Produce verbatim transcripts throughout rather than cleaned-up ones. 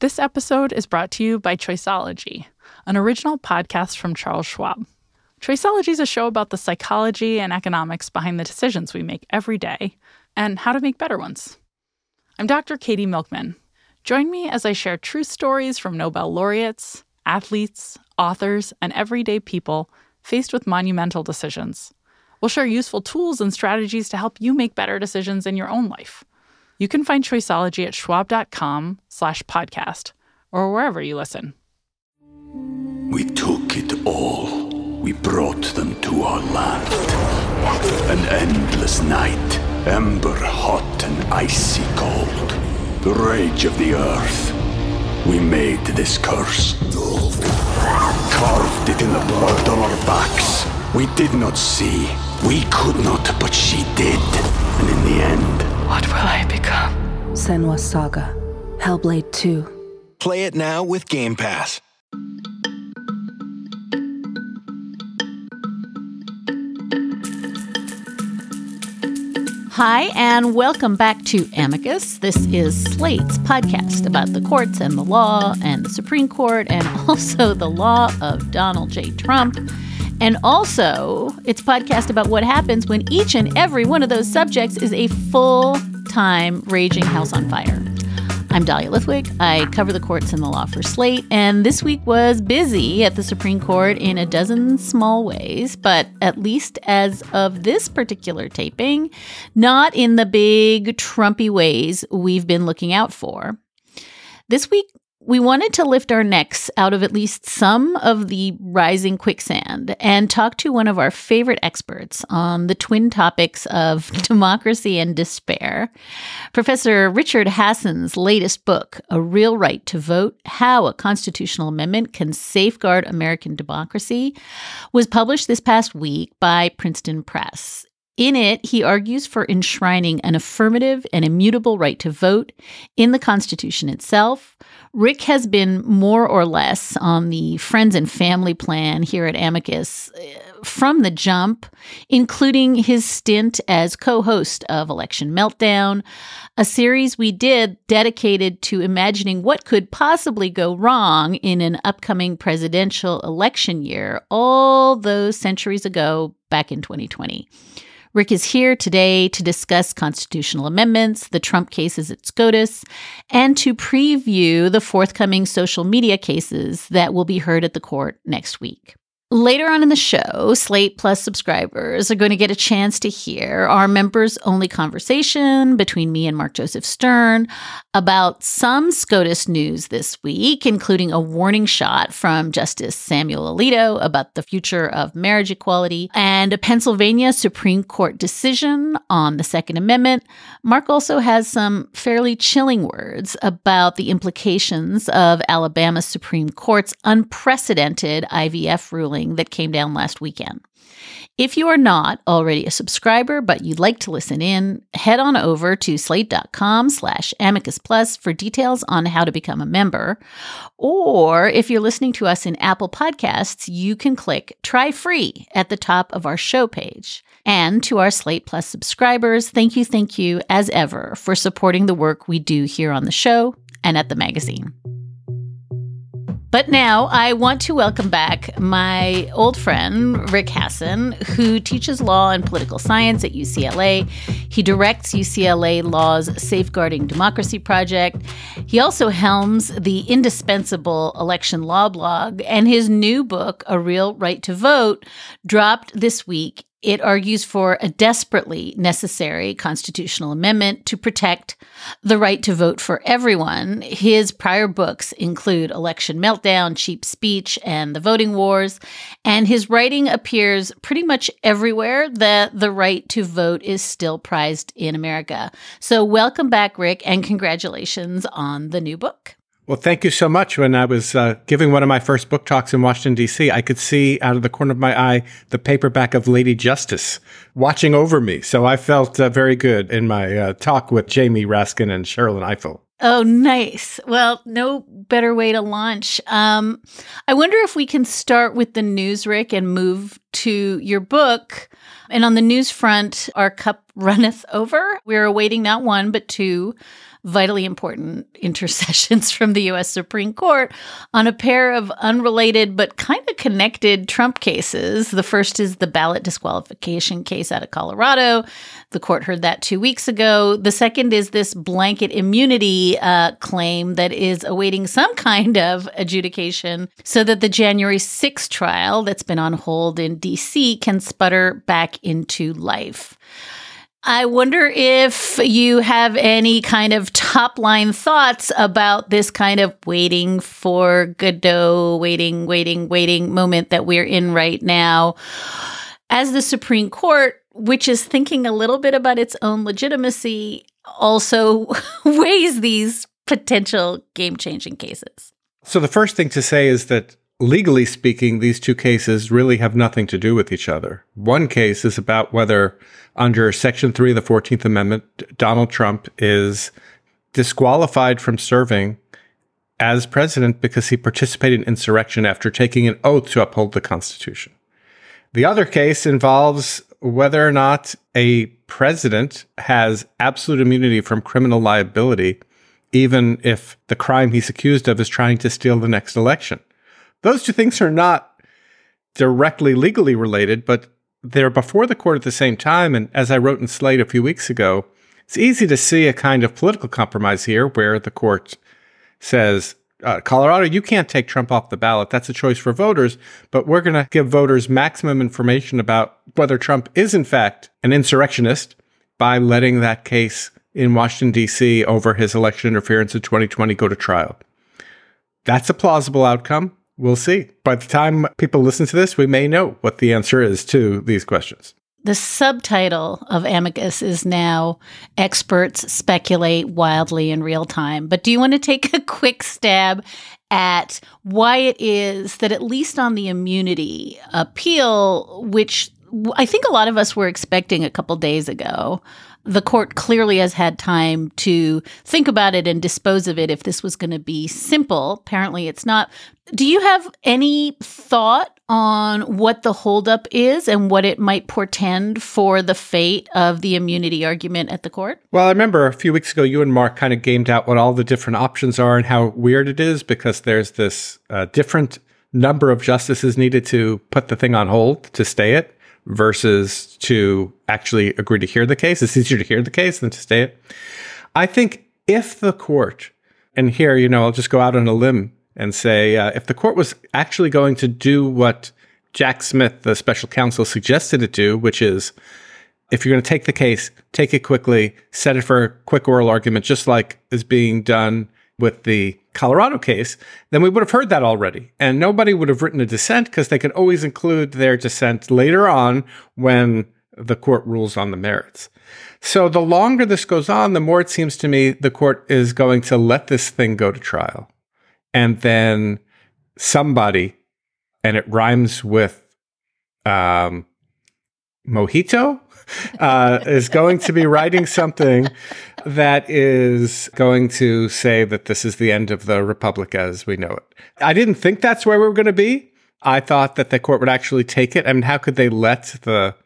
This episode is brought to you by Choiceology, an original podcast from Charles Schwab. Choiceology is a show about the psychology and economics behind the decisions we make every day and how to make better ones. I'm Doctor Katie Milkman. Join me as I share true stories from Nobel laureates, athletes, authors, and everyday people faced with monumental decisions. We'll share useful tools and strategies to help you make better decisions in your own life. You can find Choiceology at schwab.com slash podcast or wherever you listen. We took it all. We brought them to our land. An endless night, ember hot and icy cold. The rage of the earth. We made this curse. Carved it in the blood on our backs. We did not see. We could not, but she did. And in the end, what will I become? Senua's Saga. Hellblade two. Play it now with Game Pass. Hi, and welcome back to Amicus. This is Slate's podcast about the courts and the law and the Supreme Court and also the law of Donald J. Trump. And also, it's a podcast about what happens when each and every one of those subjects is a full-time raging house on fire. I'm Dahlia Lithwick. I cover the courts and the law for Slate, and this week was busy at the Supreme Court in a dozen small ways, but at least as of this particular taping, not in the big Trumpy ways we've been looking out for. This week, we wanted to lift our necks out of at least some of the rising quicksand and talk to one of our favorite experts on the twin topics of democracy and despair. Professor Richard Hassen's latest book, A Real Right to Vote: How a Constitutional Amendment Can Safeguard American Democracy, was published this past week by Princeton Press. In it, he argues for enshrining an affirmative and immutable right to vote in the Constitution itself. Rick has been more or less on the friends and family plan here at Amicus from the jump, including his stint as co-host of Election Meltdown, a series we did dedicated to imagining what could possibly go wrong in an upcoming presidential election year all those centuries ago back in twenty twenty. Rick is here today to discuss constitutional amendments, the Trump cases at SCOTUS, and to preview the forthcoming social media cases that will be heard at the court next week. Later on in the show, Slate Plus subscribers are going to get a chance to hear our members-only conversation between me and Mark Joseph Stern about some SCOTUS news this week, including a warning shot from Justice Samuel Alito about the future of marriage equality and a Pennsylvania Supreme Court decision on the Second Amendment. Mark also has some fairly chilling words about the implications of Alabama Supreme Court's unprecedented I V F ruling that came down last weekend. If you are not already a subscriber, but you'd like to listen in, head on over to slate.com slash amicus plus for details on how to become a member. Or if you're listening to us in Apple Podcasts, you can click Try Free at the top of our show page. And to our Slate Plus subscribers, thank you, thank you, as ever, for supporting the work we do here on the show and at the magazine. But now I want to welcome back my old friend, Rick Hassen, who teaches law and political science at U C L A. He directs U C L A Law's Safeguarding Democracy Project. He also helms the indispensable election law blog, and his new book, A Real Right to Vote, dropped this week. It argues for a desperately necessary constitutional amendment to protect the right to vote for everyone. His prior books include Election Meltdown, Cheap Speech, and The Voting Wars, and his writing appears pretty much everywhere that the right to vote is still prized in America. So welcome back, Rick, and congratulations on the new book. Well, thank you so much. When I was uh, giving one of my first book talks in Washington, D C, I could see out of the corner of my eye the paperback of Lady Justice watching over me. So I felt uh, very good in my uh, talk with Jamie Raskin and Sherrilyn Ifill. Oh, nice. Well, no better way to launch. Um, I wonder if we can start with the news, Rick, and move to your book. And on the news front, our cup runneth over. We're awaiting not one, but two vitally important intercessions from the U S Supreme Court on a pair of unrelated but kind of connected Trump cases. The first is the ballot disqualification case out of Colorado. The court heard that two weeks ago. The second is this blanket immunity uh, claim that is awaiting some kind of adjudication so that the January sixth trial that's been on hold in D C can sputter back into life. I wonder if you have any kind of top-line thoughts about this kind of waiting for Godot, waiting, waiting, waiting moment that we're in right now. As the Supreme Court, which is thinking a little bit about its own legitimacy, also weighs these potential game-changing cases. So the first thing to say is that legally speaking, these two cases really have nothing to do with each other. One case is about whether, under Section three of the fourteenth Amendment, Donald Trump is disqualified from serving as president because he participated in insurrection after taking an oath to uphold the Constitution. The other case involves whether or not a president has absolute immunity from criminal liability, even if the crime he's accused of is trying to steal the next election. Those two things are not directly legally related, but they're before the court at the same time. And as I wrote in Slate a few weeks ago, it's easy to see a kind of political compromise here where the court says, uh, Colorado, you can't take Trump off the ballot. That's a choice for voters, but we're going to give voters maximum information about whether Trump is in fact an insurrectionist by letting that case in Washington, D C over his election interference in twenty twenty go to trial. That's a plausible outcome. We'll see. By the time people listen to this, we may know what the answer is to these questions. The subtitle of Amicus is now Experts Speculate Wildly in Real Time. But do you want to take a quick stab at why it is that, at least on the immunity appeal, which I think a lot of us were expecting a couple days ago, the court clearly has had time to think about it and dispose of it if this was going to be simple. Apparently it's not. Do you have any thought on what the holdup is and what it might portend for the fate of the immunity argument at the court? Well, I remember a few weeks ago, you and Mark kind of gamed out what all the different options are and how weird it is because there's this uh, different number of justices needed to put the thing on hold to stay it versus to actually agree to hear the case. It's easier to hear the case than to stay it. I think if the court, and here, you know, I'll just go out on a limb and say, uh, if the court was actually going to do what Jack Smith, the special counsel, suggested it do, which is, if you're going to take the case, take it quickly, set it for a quick oral argument, just like is being done with the Colorado case, then we would have heard that already. And nobody would have written a dissent because they could always include their dissent later on when the court rules on the merits. So the longer this goes on, the more it seems to me the court is going to let this thing go to trial. And then somebody, and it rhymes with um, mojito, uh, is going to be writing something that is going to say that this is the end of the republic as we know it. I didn't think that's where we were going to be. I thought that the court would actually take it. I mean, how could they let the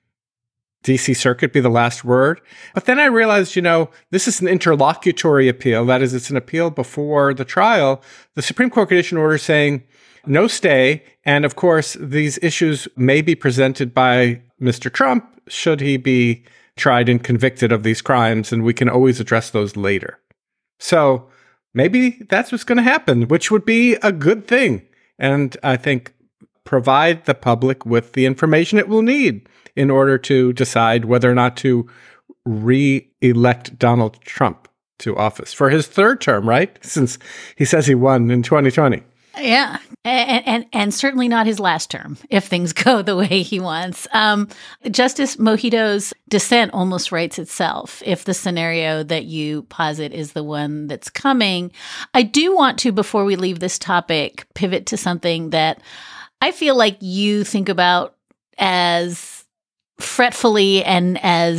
D C Circuit be the last word? But then I realized, you know, this is an interlocutory appeal. That is, it's an appeal before the trial. The Supreme Court could issue an order saying no stay. And of course, these issues may be presented by Mister Trump should he be tried and convicted of these crimes, and we can always address those later. So maybe that's what's going to happen, which would be a good thing. And I think provide the public with the information it will need in order to decide whether or not to re-elect Donald Trump to office for his third term, right? Since he says he won in twenty twenty. Yeah, and, and and certainly not his last term, if things go the way he wants. Um, Justice Mojito's dissent almost writes itself if the scenario that you posit is the one that's coming. I do want to, before we leave this topic, pivot to something that I feel like you think about as fretfully and as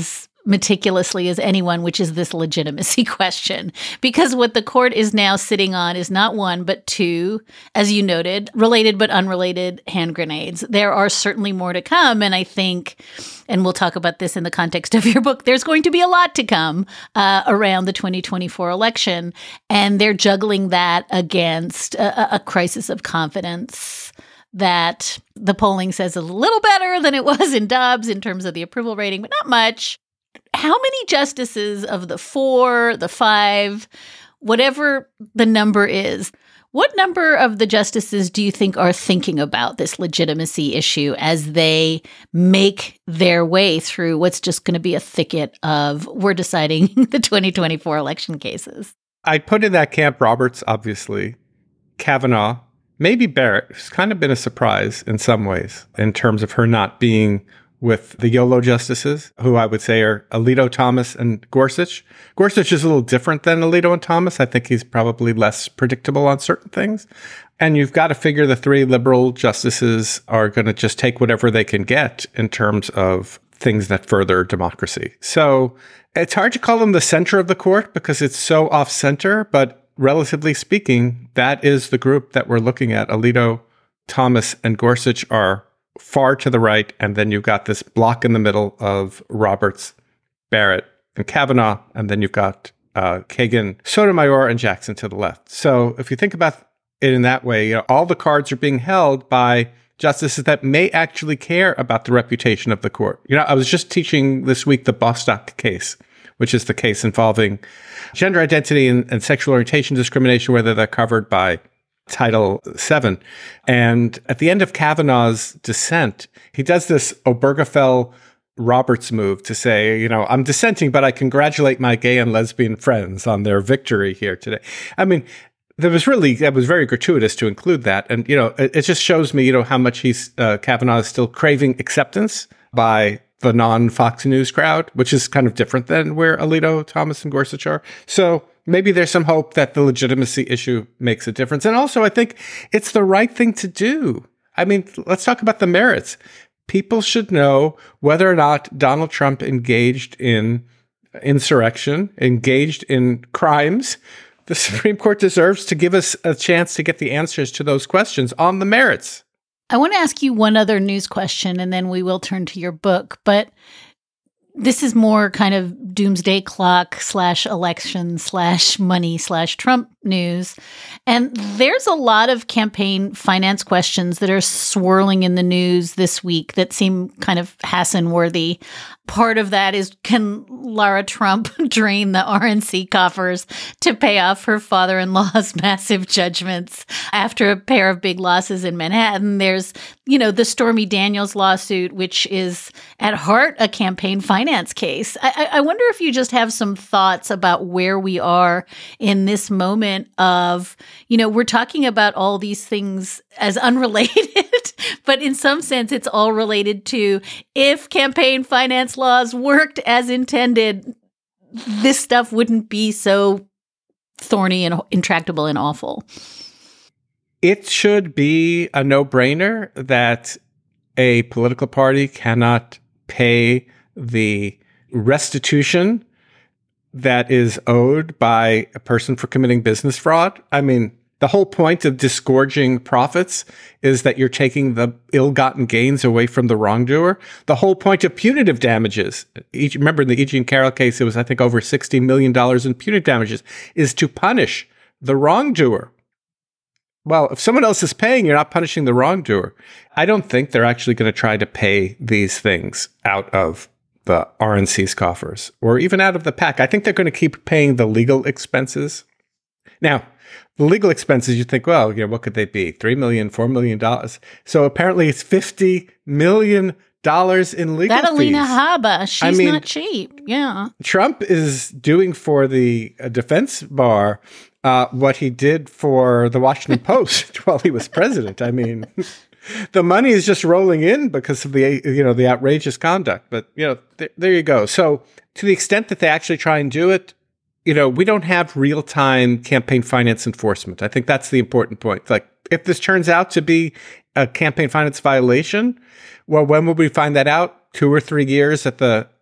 meticulously as anyone, which is this legitimacy question. Because what the court is now sitting on is not one, but two, as you noted, related but unrelated hand grenades. There are certainly more to come. And I think, and we'll talk about this in the context of your book, there's going to be a lot to come uh, around the twenty twenty-four election. And they're juggling that against a, a crisis of confidence that the polling says is a little better than it was in Dobbs in terms of the approval rating, but not much. How many justices of the four, the five, whatever the number is, what number of the justices do you think are thinking about this legitimacy issue as they make their way through what's just going to be a thicket of we're deciding the twenty twenty-four election cases? I'd put in that camp Roberts, obviously, Kavanaugh, maybe Barrett, who's kind of been a surprise in some ways in terms of her not being with the YOLO justices, who I would say are Alito, Thomas, and Gorsuch. Gorsuch is a little different than Alito and Thomas. I think he's probably less predictable on certain things. And you've got to figure the three liberal justices are going to just take whatever they can get in terms of things that further democracy. So it's hard to call them the center of the court because it's so off-center, but relatively speaking, that is the group that we're looking at. Alito, Thomas, and Gorsuch are far to the right, and then you've got this block in the middle of Roberts, Barrett, and Kavanaugh, and then you've got uh, Kagan, Sotomayor, and Jackson to the left. So if you think about it in that way, you know, all the cards are being held by justices that may actually care about the reputation of the court. You know, I was just teaching this week the Bostock case, which is the case involving gender identity and, and sexual orientation discrimination, whether they're covered by Title seven. And at the end of Kavanaugh's dissent, he does this Obergefell Roberts move to say, you know, I'm dissenting, but I congratulate my gay and lesbian friends on their victory here today. I mean, there was really, that was very gratuitous to include that. And, you know, it, it just shows me, you know, how much he's, uh, Kavanaugh is still craving acceptance by the non-Fox News crowd, which is kind of different than where Alito, Thomas, and Gorsuch are. So maybe there's some hope that the legitimacy issue makes a difference. And also, I think it's the right thing to do. I mean, let's talk about the merits. People should know whether or not Donald Trump engaged in insurrection, engaged in crimes. The Supreme Court deserves to give us a chance to get the answers to those questions on the merits. I want to ask you one other news question, and then we will turn to your book. But this is more kind of doomsday clock slash election slash money slash Trump news. And there's a lot of campaign finance questions that are swirling in the news this week that seem kind of Hassan-worthy. Part of that is, can Lara Trump drain the R N C coffers to pay off her father-in-law's massive judgments after a pair of big losses in Manhattan? There's, you know, the Stormy Daniels lawsuit, which is at heart a campaign finance case. I, I wonder if you just have some thoughts about where we are in this moment of, you know, we're talking about all these things as unrelated, but in some sense it's all related to if campaign finance laws worked as intended, this stuff wouldn't be so thorny and intractable and awful. It should be a no-brainer that a political party cannot pay the restitution that is owed by a person for committing business fraud. I mean, the whole point of disgorging profits is that you're taking the ill-gotten gains away from the wrongdoer. The whole point of punitive damages, each, remember in the E. Jean Carroll case, it was, I think, over sixty million dollars in punitive damages, is to punish the wrongdoer. Well, if someone else is paying, you're not punishing the wrongdoer. I don't think they're actually going to try to pay these things out of the R N C's coffers or even out of the PAC. I think they're going to keep paying the legal expenses. Now, the legal expenses, you think, well, you know, what could they be? Three million dollars, four million dollars. So apparently it's fifty million dollars in legal that fees. Alina Habba, she's I mean, not cheap. Yeah. Trump is doing for the uh, defense bar uh, what he did for the Washington Post while he was president. I mean, the money is just rolling in because of the, you know, the outrageous conduct. But, you know, th- there you go. So to the extent that they actually try and do it, you know, we don't have real-time campaign finance enforcement. I think that's the important point. Like, if this turns out to be a campaign finance violation, well, when will we find that out? Two or three years at the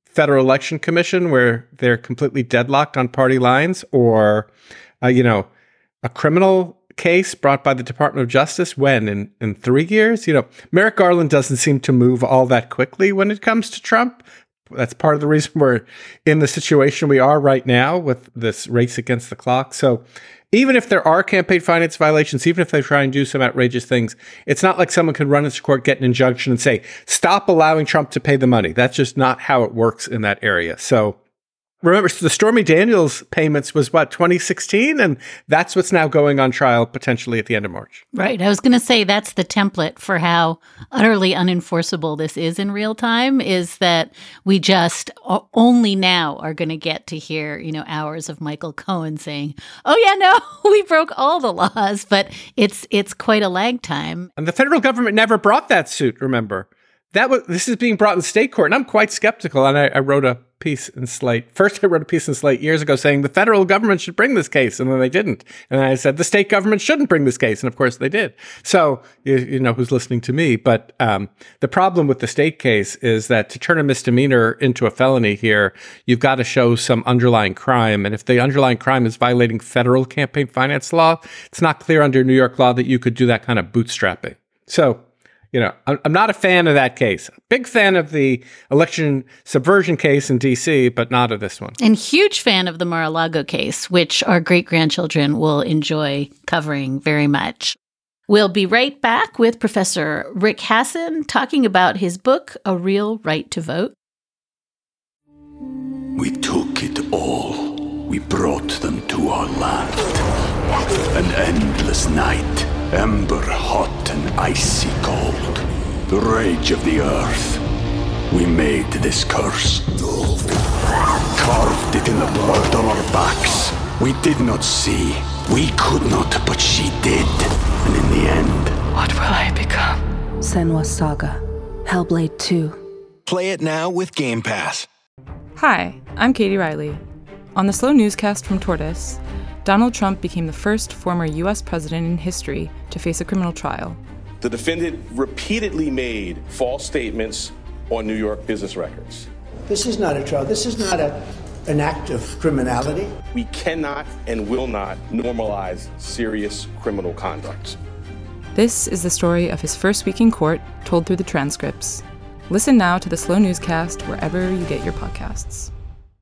Federal Election Commission where they're completely deadlocked on party lines, or, uh, you know, a criminal case brought by the Department of Justice when in, in three years, you know, Merrick Garland doesn't seem to move all that quickly when it comes to Trump. That's part of the reason we're in the situation we are right now with this race against the clock. So even if there are campaign finance violations, even if they try and do some outrageous things, it's not like someone can run into court, get an injunction and say, stop allowing Trump to pay the money. That's just not how it works in that area. So remember, the Stormy Daniels payments was what, twenty sixteen? And that's what's now going on trial potentially at the end of March. Right. I was going to say that's the template for how utterly unenforceable this is in real time, is that we just only now are going to get to hear, you know, hours of Michael Cohen saying, oh, yeah, no, we broke all the laws. But it's it's quite a lag time. And the federal government never brought that suit, remember. That was This is being brought in state court, and I'm quite skeptical. And I, I wrote a piece in Slate. First, I wrote a piece in Slate years ago saying the federal government should bring this case, and then they didn't. And I said the state government shouldn't bring this case, and of course they did. So you, you know who's listening to me. But um, the problem with the state case is that to turn a misdemeanor into a felony here, you've got to show some underlying crime. And if the underlying crime is violating federal campaign finance law, it's not clear under New York law that you could do that kind of bootstrapping. So You know, I'm not a fan of that case. Big fan of the election subversion case in D C, but not of this one. And huge fan of the Mar-a-Lago case, which our great-grandchildren will enjoy covering very much. We'll be right back with Professor Rick Hasen talking about his book, A Real Right to Vote. We took it all. We brought them to our land. An endless night. Ember hot and icy cold, the rage of the earth. We made this curse, carved it in the blood on our backs. We did not see, we could not, but she did. And in the end, what will I become? Senua's Saga, Hellblade two. Play it now with Game Pass. Hi, I'm Katie Riley. On the Slow Newscast from Tortoise, Donald Trump became the first former U S president in history to face a criminal trial. The defendant repeatedly made false statements on New York business records. This is not a trial. This is not a, an act of criminality. We cannot and will not normalize serious criminal conduct. This is the story of his first week in court, told through the transcripts. Listen now to the Slow Newscast wherever you get your podcasts.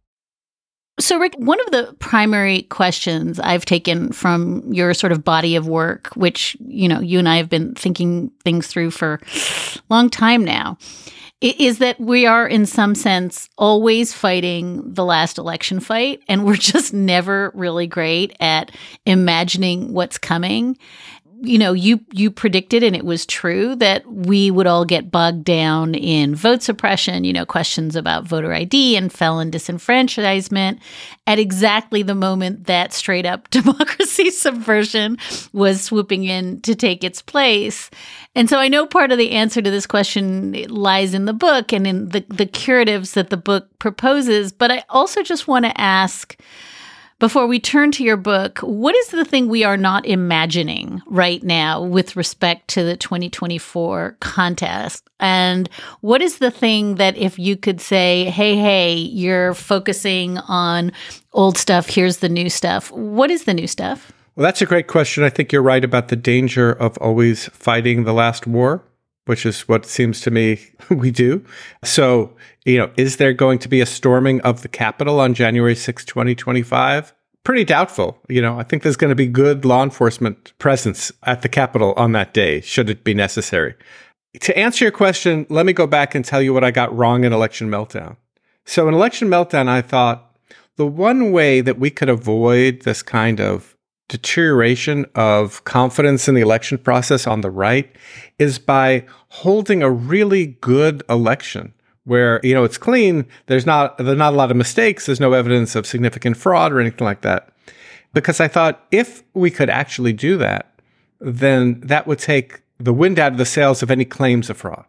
So, Rick, one of the primary questions I've taken from your sort of body of work, which, you know, you and I have been thinking things through for a long time now, is that we are, in some sense, always fighting the last election fight, and we're just never really great at imagining what's coming. You know, you you predicted, and it was true, that we would all get bogged down in vote suppression, you know, questions about voter I D and felon disenfranchisement at exactly the moment that straight up democracy subversion was swooping in to take its place. And so I know part of the answer to this question lies in the book and in the, the curatives that the book proposes. But I also just want to ask, before we turn to your book, what is the thing we are not imagining right now with respect to the twenty twenty-four contest? And what is the thing that if you could say, hey, hey, you're focusing on old stuff, here's the new stuff. What is the new stuff? Well, that's a great question. I think you're right about the danger of always fighting the last war, which is what it seems to me we do. So, you know, is there going to be a storming of the Capitol on January sixth, twenty twenty-five? Pretty doubtful. You know, I think there's going to be good law enforcement presence at the Capitol on that day, should it be necessary. To answer your question, let me go back and tell you what I got wrong in Election Meltdown. So in Election Meltdown, I thought the one way that we could avoid this kind of deterioration of confidence in the election process on the right is by holding a really good election where, you know, it's clean. There's not, there's not a lot of mistakes. There's no evidence of significant fraud or anything like that. Because I thought if we could actually do that, then that would take the wind out of the sails of any claims of fraud.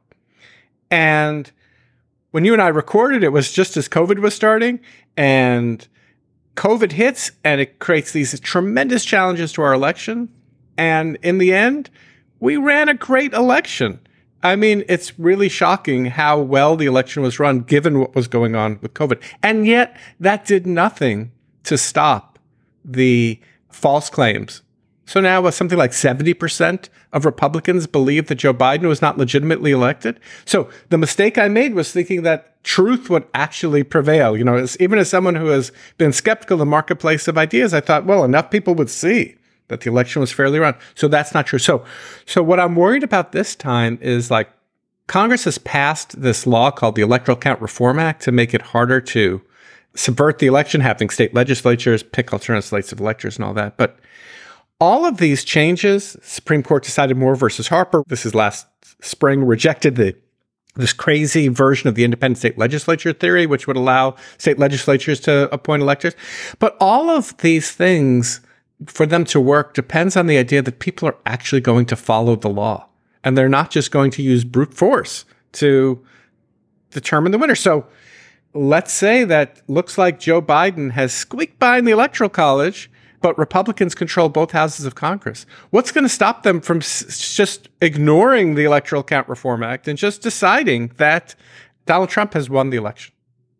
And when you and I recorded, it was just as COVID was starting, and COVID hits and it creates these tremendous challenges to our election. And in the end, we ran a great election. I mean, it's really shocking how well the election was run, given what was going on with COVID. And yet, that did nothing to stop the false claims. So now uh, something like seventy percent of Republicans believe that Joe Biden was not legitimately elected. So the mistake I made was thinking that truth would actually prevail. You know, as, even as someone who has been skeptical of the marketplace of ideas, I thought, well, enough people would see that the election was fairly run. So that's not true. So, so what I'm worried about this time is like Congress has passed this law called the Electoral Count Reform Act to make it harder to subvert the election, having state legislatures pick alternate slates of electors and all that. But all of these changes, Supreme Court decided Moore versus Harper. This is last spring, rejected the this crazy version of the independent state legislature theory, which would allow state legislatures to appoint electors. But all of these things, for them to work, depends on the idea that people are actually going to follow the law. And they're not just going to use brute force to determine the winner. So let's say that looks like Joe Biden has squeaked by in the Electoral College, but Republicans control both houses of Congress. What's going to stop them from s- just ignoring the Electoral Count Reform Act and just deciding that Donald Trump has won the election?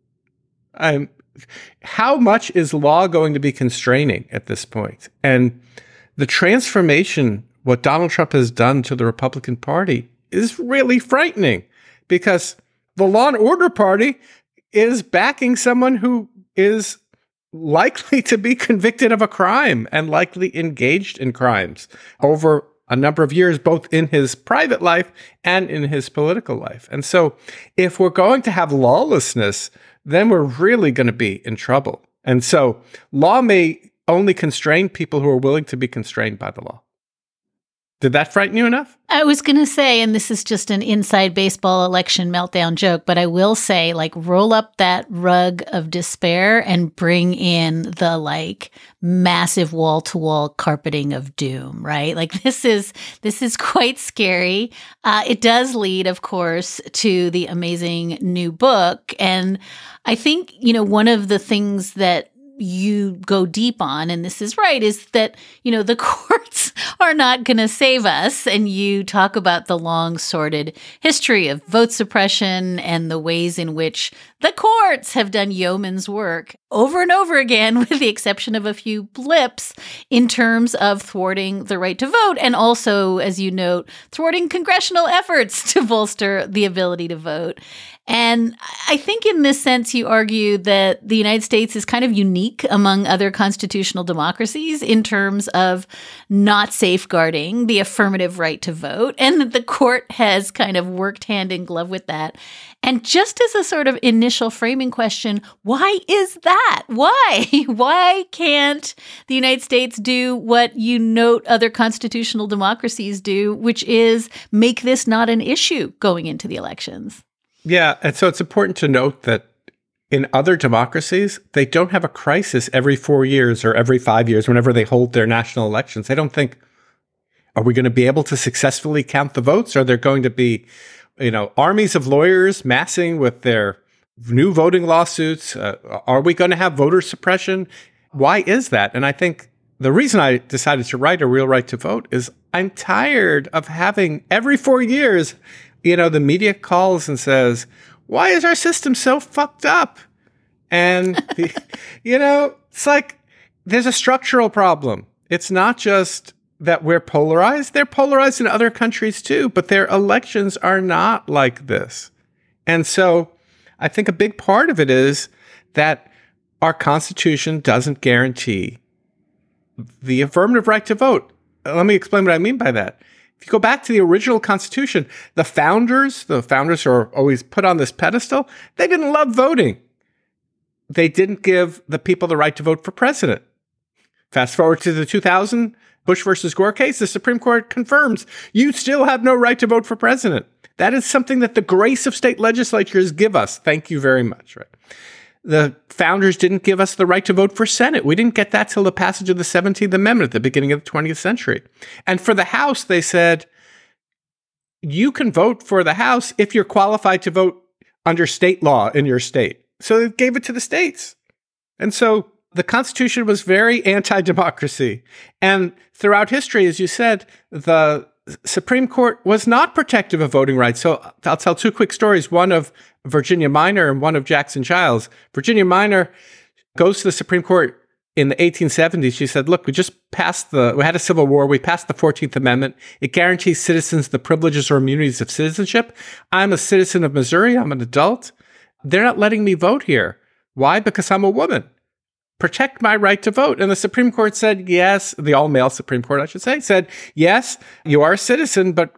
Um, how much is law going to be constraining at this point? And the transformation, what Donald Trump has done to the Republican Party, is really frightening, because the Law and Order Party is backing someone who is likely to be convicted of a crime and likely engaged in crimes over a number of years, both in his private life and in his political life. And so if we're going to have lawlessness, then we're really going to be in trouble. And so law may only constrain people who are willing to be constrained by the law. Did that frighten you enough? I was going to say, and this is just an inside baseball election meltdown joke, but I will say, like, roll up that rug of despair and bring in the, like, massive wall-to-wall carpeting of doom, right? Like, this is this is quite scary. Uh, it does lead, of course, to the amazing new book. And I think, you know, one of the things that you go deep on, and this is right, is that, you know, the courts are not going to save us. And you talk about the long sordid history of vote suppression and the ways in which the courts have done yeoman's work over and over again, with the exception of a few blips, in terms of thwarting the right to vote. And also, as you note, thwarting congressional efforts to bolster the ability to vote. And I think in this sense, you argue that the United States is kind of unique among other constitutional democracies in terms of not safeguarding the affirmative right to vote, and that the court has kind of worked hand in glove with that. And just as a sort of initial framing question, why is that? Why? Why can't the United States do what you note other constitutional democracies do, which is make this not an issue going into the elections? Yeah, and so it's important to note that in other democracies, they don't have a crisis every four years or every five years whenever they hold their national elections. They don't think, are we going to be able to successfully count the votes? Are there going to be, you know, armies of lawyers massing with their new voting lawsuits? Uh, are we going to have voter suppression? Why is that? And I think the reason I decided to write A Real Right to Vote is I'm tired of having every four years, you know, the media calls and says, why is our system so fucked up? And, the, you know, it's like there's a structural problem. It's not just that we're polarized. They're polarized in other countries too, but their elections are not like this. And so I think a big part of it is that our Constitution doesn't guarantee the affirmative right to vote. Let me explain what I mean by that. If you go back to the original Constitution, the founders, the founders are always put on this pedestal. They didn't love voting. They didn't give the people the right to vote for president. Fast forward to the two thousand Bush versus Gore case, the Supreme Court confirms you still have no right to vote for president. That is something that the grace of state legislatures give us. Thank you very much. Right? The founders didn't give us the right to vote for Senate. We didn't get that till the passage of the seventeenth Amendment at the beginning of the twentieth century. And for the House, they said, you can vote for the House if you're qualified to vote under state law in your state. So they gave it to the states. And so the Constitution was very anti-democracy. And throughout history, as you said, the Supreme Court was not protective of voting rights. So I'll tell two quick stories, one of Virginia Minor and one of Jackson Giles. Virginia Minor goes to the Supreme Court in the eighteen seventies. She said, look, we just passed the, we had a civil war. We passed the fourteenth Amendment. It guarantees citizens the privileges or immunities of citizenship. I'm a citizen of Missouri. I'm an adult. They're not letting me vote here. Why? Because I'm a woman. Protect my right to vote. And the Supreme Court said, yes, the all-male Supreme Court, I should say, said, yes, you are a citizen, but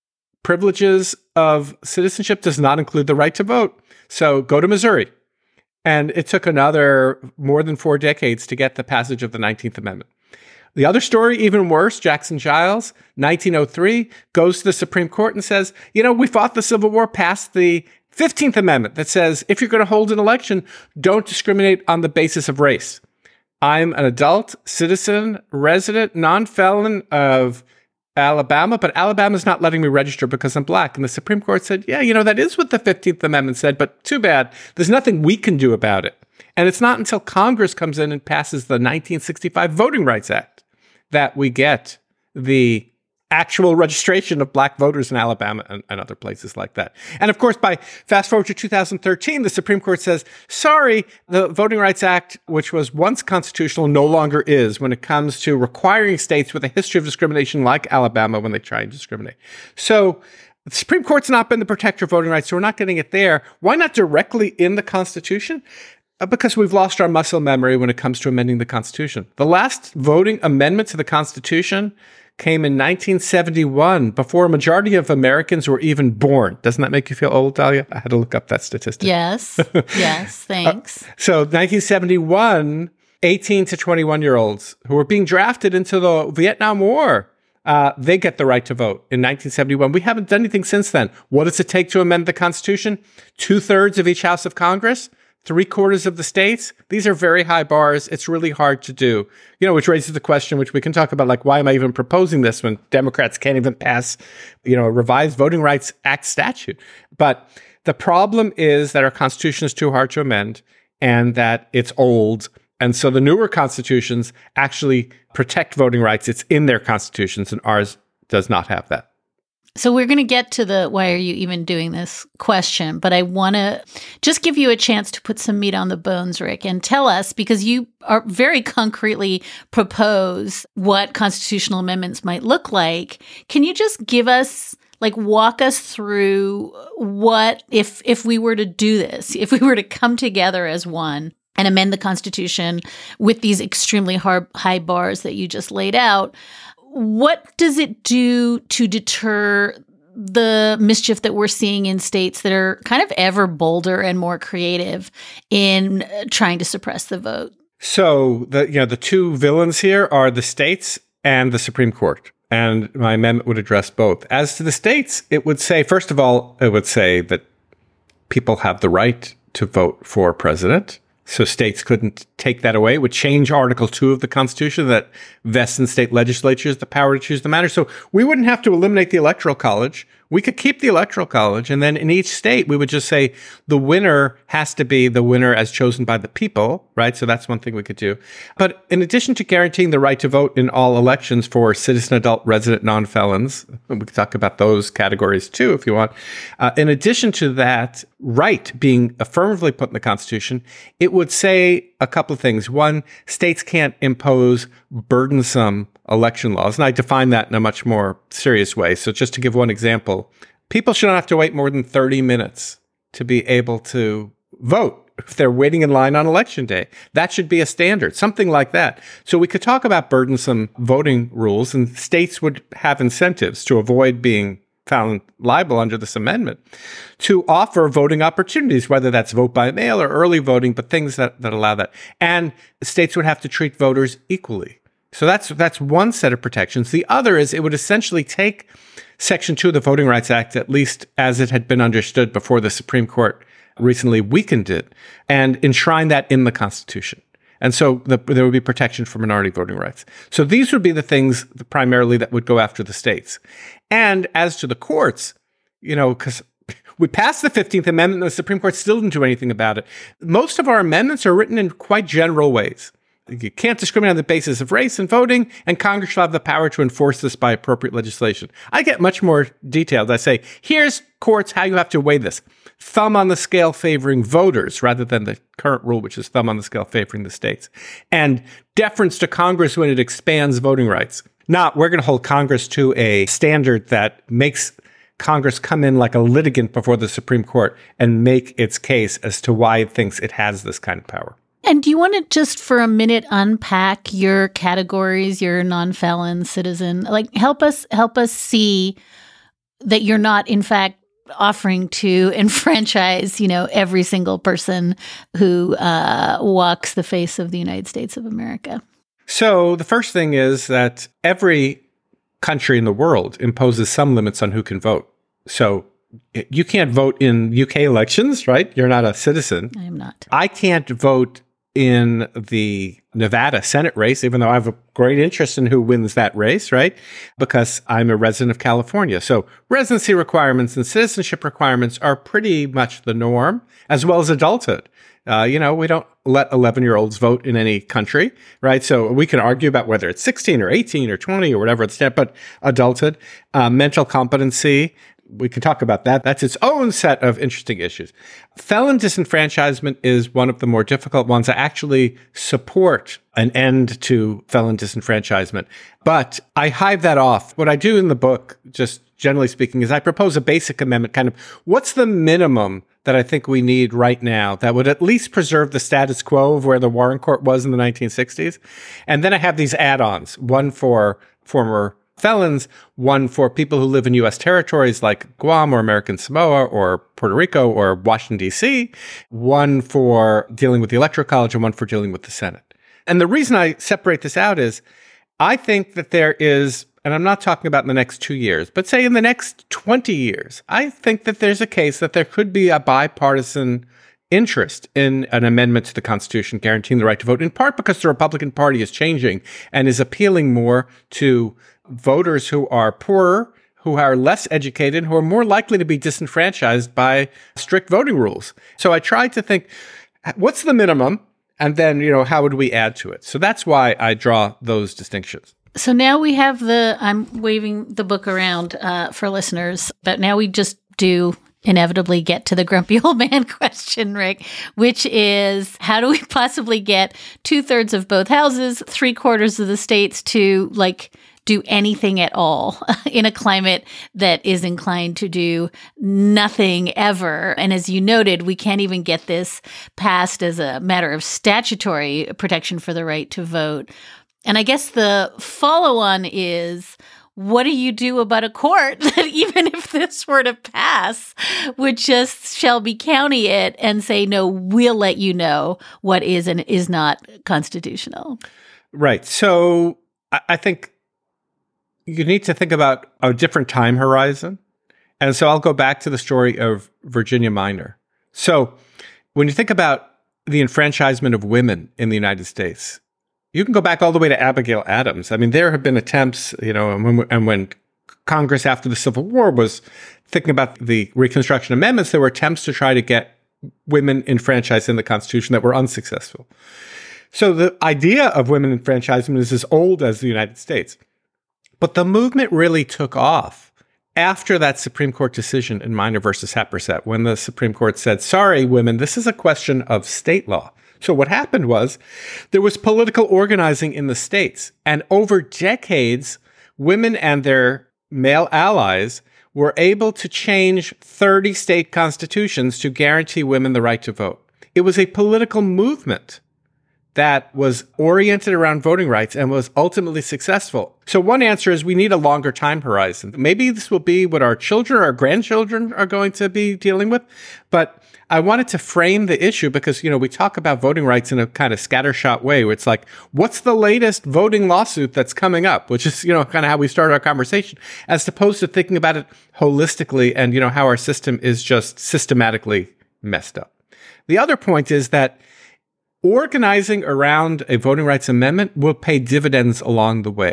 privileges of citizenship does not include the right to vote. So go to Missouri. And it took another more than four decades to get the passage of the nineteenth Amendment. The other story, even worse, Jackson Giles, nineteen oh three, goes to the Supreme Court and says, you know, we fought the Civil War, passed the fifteenth Amendment that says if you're going to hold an election, don't discriminate on the basis of race. I'm an adult, citizen, resident, non-felon of Alabama, but Alabama's not letting me register because I'm black. And the Supreme Court said, yeah, you know, that is what the fifteenth Amendment said, but too bad. There's nothing we can do about it. And it's not until Congress comes in and passes the nineteen sixty-five Voting Rights Act that we get the actual registration of black voters in Alabama and, and other places like that. And of course, by fast forward to two thousand thirteen, the Supreme Court says, sorry, the Voting Rights Act, which was once constitutional, no longer is when it comes to requiring states with a history of discrimination like Alabama when they try and discriminate. So the Supreme Court's not been the protector of voting rights, so we're not getting it there. Why not directly in the Constitution? Uh, because we've lost our muscle memory when it comes to amending the Constitution. The last voting amendment to the Constitution came in nineteen seventy-one, before a majority of Americans were even born. Doesn't that make you feel old, Dahlia? I had to look up that statistic. Yes. Yes. Thanks. uh, so nineteen seventy-one, eighteen to twenty-one-year-olds who were being drafted into the Vietnam War, uh, they get the right to vote in nineteen seventy-one. We haven't done anything since then. What does it take to amend the Constitution? Two-thirds of each House of Congress? Three quarters of the states? These are very high bars. It's really hard to do. You know, which raises the question, which we can talk about, like, why am I even proposing this when Democrats can't even pass, you know, a revised Voting Rights Act statute? But the problem is that our Constitution is too hard to amend and that it's old. And so the newer constitutions actually protect voting rights. It's in their constitutions, and ours does not have that. So we're going to get to the why are you even doing this question, but I want to just give you a chance to put some meat on the bones, Rick, and tell us, because you are very concretely propose what constitutional amendments might look like. Can you just give us, like, walk us through what, if if we were to do this, if we were to come together as one and amend the Constitution with these extremely hard, high bars that you just laid out, what does it do to deter the mischief that we're seeing in states that are kind of ever bolder and more creative in trying to suppress the vote? So the you know the two villains here are the states and the Supreme Court. And my amendment would address both. As to the states, it would say, first of all, it would say that people have the right to vote for president. So states couldn't take that away. It would change Article two of the Constitution that vests in state legislatures the power to choose the matter. So we wouldn't have to eliminate the Electoral College. We could keep the Electoral College. And then in each state, we would just say the winner has to be the winner as chosen by the people, right? So that's one thing we could do. But in addition to guaranteeing the right to vote in all elections for citizen, adult, resident, non-felons, we could talk about those categories too, if you want. Uh, in addition to that right being affirmatively put in the Constitution, it would say a couple of things. One, states can't impose burdensome election laws. And I define that in a much more serious way. So just to give one example, people shouldn't have to wait more than thirty minutes to be able to vote if they're waiting in line on election day. That should be a standard, something like that. So we could talk about burdensome voting rules, and states would have incentives to avoid being found liable under this amendment to offer voting opportunities, whether that's vote by mail or early voting, but things that, that allow that. And states would have to treat voters equally. So that's that's one set of protections. The other is it would essentially take Section two of the Voting Rights Act, at least as it had been understood before the Supreme Court recently weakened it, and enshrine that in the Constitution. And so the, there would be protection for minority voting rights. So these would be the things primarily that would go after the states. And as to the courts, you know, because we passed the fifteenth Amendment and the Supreme Court still didn't do anything about it. Most of our amendments are written in quite general ways. You can't discriminate on the basis of race in voting, and Congress shall have the power to enforce this by appropriate legislation. I get much more detailed. I say, here's courts how you have to weigh this. Thumb on the scale favoring voters rather than the current rule, which is thumb on the scale favoring the states. And deference to Congress when it expands voting rights. Not, we're going to hold Congress to a standard that makes Congress come in like a litigant before the Supreme Court and make its case as to why it thinks it has this kind of power. And do you want to just for a minute unpack your categories, your non-felon citizen? Like help us help us see that you're not, in fact, offering to enfranchise, you know, every single person who uh, walks the face of the United States of America. So the first thing is that every country in the world imposes some limits on who can vote. So you can't vote in U K elections, right? You're not a citizen. I am not. I can't vote in the Nevada Senate race, even though I have a great interest in who wins that race, right? Because I'm a resident of California. So residency requirements and citizenship requirements are pretty much the norm, as well as adulthood. Uh, you know, we don't let eleven-year-olds vote in any country, right? So we can argue about whether it's sixteen or eighteen or twenty or whatever it's there, but adulthood, uh, mental competency, we can talk about that. That's its own set of interesting issues. Felon disenfranchisement is one of the more difficult ones. I actually support an end to felon disenfranchisement, but I hive that off. What I do in the book, just generally speaking, is I propose a basic amendment, kind of what's the minimum that I think we need right now that would at least preserve the status quo of where the Warren Court was in the nineteen sixties. And then I have these add-ons, one for former felons, one for people who live in U S territories like Guam or American Samoa or Puerto Rico or Washington, D C, one for dealing with the Electoral College, and one for dealing with the Senate. And the reason I separate this out is I think that there is, and I'm not talking about in the next two years, but say in the next twenty years, I think that there's a case that there could be a bipartisan interest in an amendment to the Constitution guaranteeing the right to vote, in part because the Republican Party is changing and is appealing more to voters who are poorer, who are less educated, who are more likely to be disenfranchised by strict voting rules. So I tried to think, what's the minimum? And then, you know, how would we add to it? So that's why I draw those distinctions. So now we have the, I'm waving the book around uh, for listeners, but now we just do inevitably get to the grumpy old man question, Rick, which is how do we possibly get two thirds of both houses, three quarters of the states to like do anything at all in a climate that is inclined to do nothing ever. And as you noted, we can't even get this passed as a matter of statutory protection for the right to vote. And I guess the follow-on is, what do you do about a court that even if this were to pass, would just Shelby County it and say, no, we'll let you know what is and is not constitutional? Right. So I think you need to think about a different time horizon. And so I'll go back to the story of Virginia Minor. So when you think about the enfranchisement of women in the United States, you can go back all the way to Abigail Adams. I mean, there have been attempts, you know, and when, and when Congress after the Civil War was thinking about the Reconstruction Amendments, there were attempts to try to get women enfranchised in the Constitution that were unsuccessful. So the idea of women enfranchisement is as old as the United States. But the movement really took off after that Supreme Court decision in Minor versus Happersett, when the Supreme Court said, sorry, women, this is a question of state law. So what happened was there was political organizing in the states. And over decades, women and their male allies were able to change thirty state constitutions to guarantee women the right to vote. It was a political movement that was oriented around voting rights and was ultimately successful. So one answer is we need a longer time horizon. Maybe this will be what our children or our grandchildren are going to be dealing with. But I wanted to frame the issue because, you know, we talk about voting rights in a kind of scattershot way where it's like, what's the latest voting lawsuit that's coming up? Which is, you know, kind of how we started our conversation, as opposed to thinking about it holistically and, you know, how our system is just systematically messed up. The other point is that organizing around a voting rights amendment will pay dividends along the way.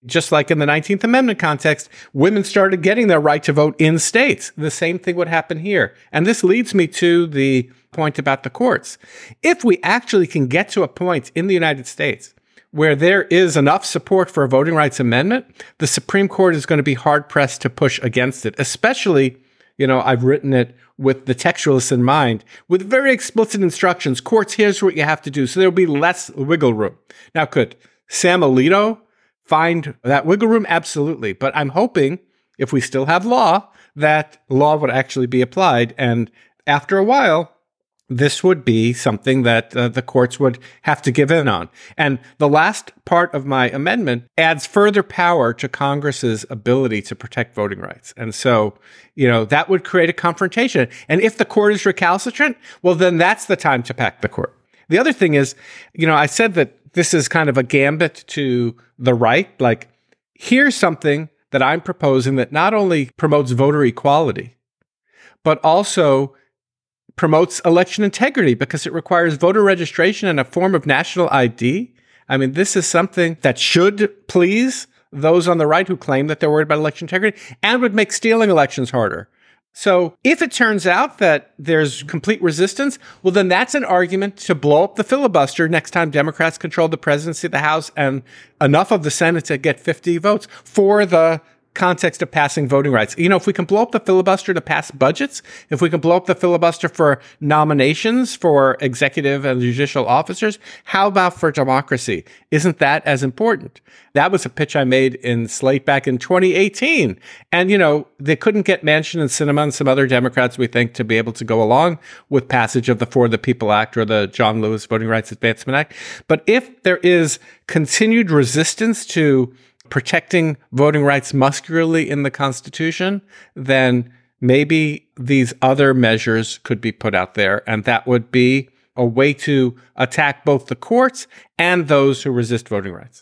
Just like in the nineteenth Amendment context, women started getting their right to vote in states. The same thing would happen here. And this leads me to the point about the courts. If we actually can get to a point in the United States where there is enough support for a voting rights amendment, the Supreme Court is going to be hard-pressed to push against it, especially, you know, I've written it with the textualists in mind, with very explicit instructions. Courts, here's what you have to do. So there'll be less wiggle room. Now, could Sam Alito find that wiggle room? Absolutely. But I'm hoping, if we still have law, that law would actually be applied. And after a while, this would be something that uh, the courts would have to give in on. And the last part of my amendment adds further power to Congress's ability to protect voting rights. And so, you know, that would create a confrontation. And if the court is recalcitrant, well, then that's the time to pack the court. The other thing is, you know, I said that this is kind of a gambit to the right. Like, here's something that I'm proposing that not only promotes voter equality, but also promotes election integrity because it requires voter registration and a form of national I D. I mean, this is something that should please those on the right who claim that they're worried about election integrity and would make stealing elections harder. So if it turns out that there's complete resistance, well, then that's an argument to blow up the filibuster next time Democrats control the presidency of the House and enough of the Senate to get fifty votes for the context of passing voting rights. You know, if we can blow up the filibuster to pass budgets, if we can blow up the filibuster for nominations for executive and judicial officers, how about for democracy? Isn't that as important? That was a pitch I made in Slate back in twenty eighteen. And, you know, they couldn't get Manchin and Sinema and some other Democrats, we think, to be able to go along with passage of the For the People Act or the John Lewis Voting Rights Advancement Act. But if there is continued resistance to protecting voting rights muscularly in the Constitution, then maybe these other measures could be put out there. And that would be a way to attack both the courts and those who resist voting rights.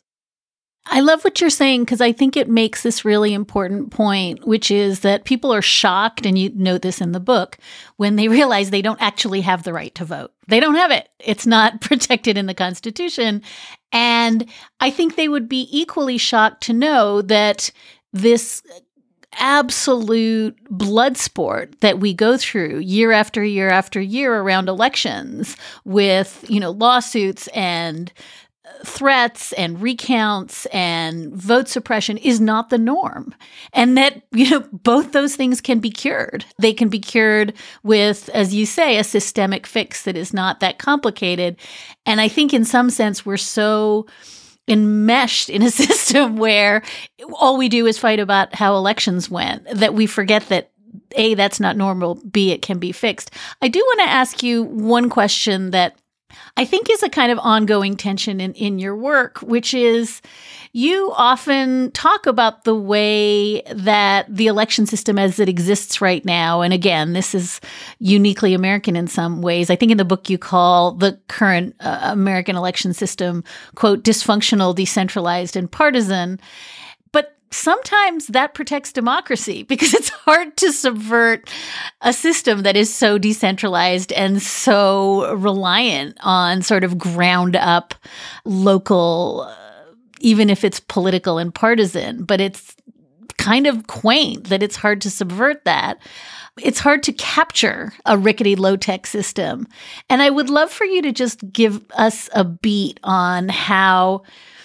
I love what you're saying because I think it makes this really important point, which is that people are shocked, and you note this in the book, when they realize they don't actually have the right to vote. They don't have it. It's not protected in the Constitution. And I think they would be equally shocked to know that this absolute blood sport that we go through year after year after year around elections with, you know, lawsuits and threats and recounts and vote suppression is not the norm. And that, you know, both those things can be cured. They can be cured with, as you say, a systemic fix that is not that complicated. And I think in some sense, we're so enmeshed in a system where all we do is fight about how elections went that we forget that A, that's not normal, B, it can be fixed. I do want to ask you one question that I think is a kind of ongoing tension in, in your work, which is you often talk about the way that the election system as it exists right now, and again, this is uniquely American in some ways. I think in the book you call the current uh, American election system, quote, dysfunctional, decentralized, and partisan. But sometimes that protects democracy because it's hard to subvert a system that is so decentralized and so reliant on sort of ground up local, uh, even if it's political and partisan, but it's kind of quaint that it's hard to subvert that. It's hard to capture a rickety low-tech system. And I would love for you to just give us a beat on how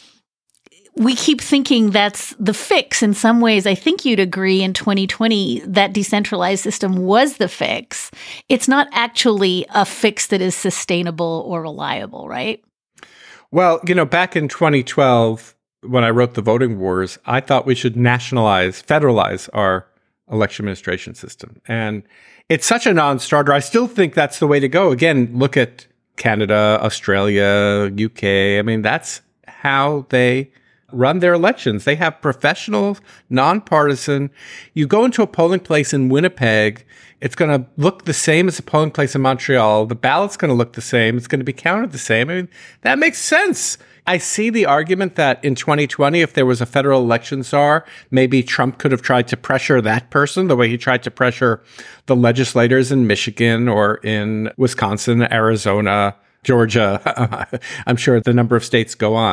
we keep thinking that's the fix. In some ways, I think you'd agree in twenty twenty that decentralized system was the fix. It's not actually a fix that is sustainable or reliable, right? Well, you know, back in twenty twelve, when I wrote The Voting Wars, I thought we should nationalize, federalize our election administration system. And it's such a non-starter. I still think that's the way to go. Again, look at Canada, Australia, U K. I mean, that's how they run their elections. They have professional, nonpartisan. You go into a polling place in Winnipeg, it's going to look the same as a polling place in Montreal. The ballot's going to look the same. It's going to be counted the same. I mean, that makes sense. I see the argument that in twenty twenty, if there was a federal election czar, maybe Trump could have tried to pressure that person the way he tried to pressure the legislators in Michigan or in Wisconsin, Arizona, Georgia. I'm sure the number of states go on.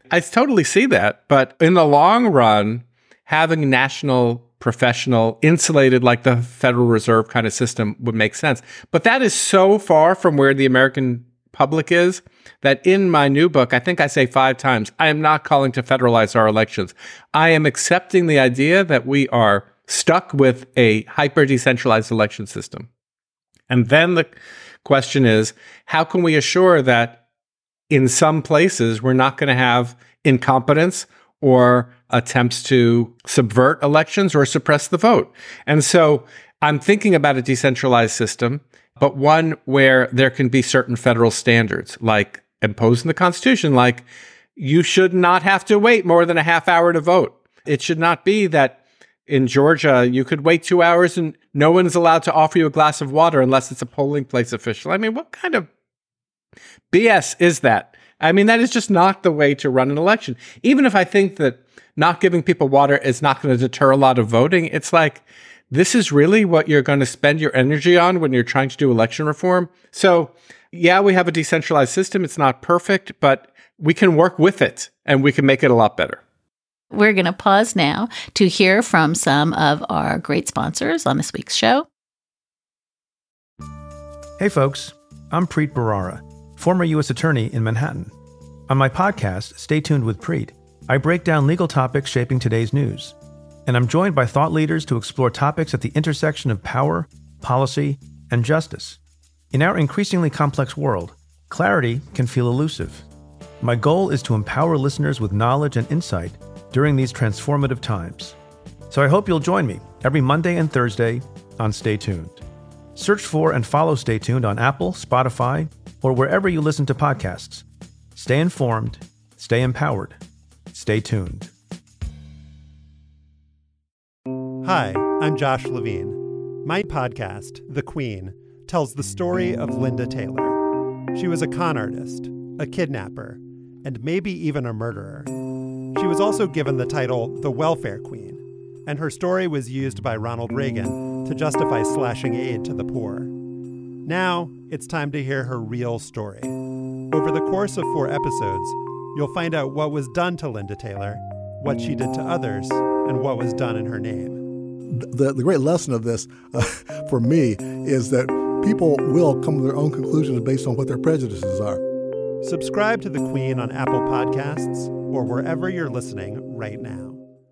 I totally see that. But in the long run, having national, professional, insulated, like the Federal Reserve kind of system would make sense. But that is so far from where the American public is that in my new book, I think I say five times, I am not calling to federalize our elections. I am accepting the idea that we are stuck with a hyper-decentralized election system. And then the question is, how can we assure that in some places we're not going to have incompetence or attempts to subvert elections or suppress the vote? And so I'm thinking about a decentralized system, but one where there can be certain federal standards, like imposed in the Constitution, like you should not have to wait more than a half hour to vote. It should not be that in Georgia, you could wait two hours and no one's allowed to offer you a glass of water unless it's a polling place official. I mean, what kind of B S is that? I mean, that is just not the way to run an election. Even if I think that not giving people water is not going to deter a lot of voting, it's like, this is really what you're going to spend your energy on when you're trying to do election reform. So, yeah, we have a decentralized system. It's not perfect, but we can work with it and we can make it a lot better. We're going to pause now to hear from some of our great sponsors on this week's show. Hey, folks. I'm Preet Bharara, former U S attorney in Manhattan. On my podcast, Stay Tuned with Preet, I break down legal topics shaping today's news. And I'm joined by thought leaders to explore topics at the intersection of power, policy, and justice. In our increasingly complex world, clarity can feel elusive. My goal is to empower listeners with knowledge and insight during these transformative times. So I hope you'll join me every Monday and Thursday on Stay Tuned. Search for and follow Stay Tuned on Apple, Spotify, or wherever you listen to podcasts. Stay informed, stay empowered, stay tuned. Hi, I'm Josh Levine. My podcast, The Queen, tells the story of Linda Taylor. She was a con artist, a kidnapper, and maybe even a murderer. She was also given the title the Welfare Queen, and her story was used by Ronald Reagan to justify slashing aid to the poor. Now, it's time to hear her real story. Over the course of four episodes, you'll find out what was done to Linda Taylor, what she did to others, and what was done in her name. The, the great lesson of this, uh, for me, is that people will come to their own conclusions based on what their prejudices are. Subscribe to The Queen on Apple Podcasts or wherever you're listening right now.